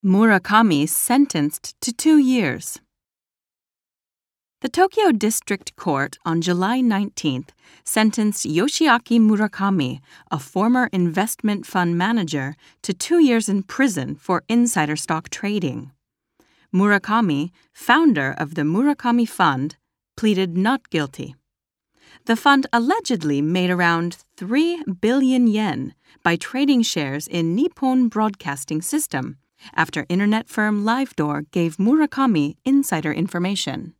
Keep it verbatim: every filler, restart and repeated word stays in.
Murakami sentenced to two years. The Tokyo District Court on July nineteenth sentenced Yoshiaki Murakami, a former investment fund manager, to two years in prison for insider stock trading. Murakami, founder of the Murakami Fund, pleaded not guilty. The fund allegedly made around three billion yen by trading shares in Nippon Broadcasting System after internet firm Livedoor gave Murakami insider information.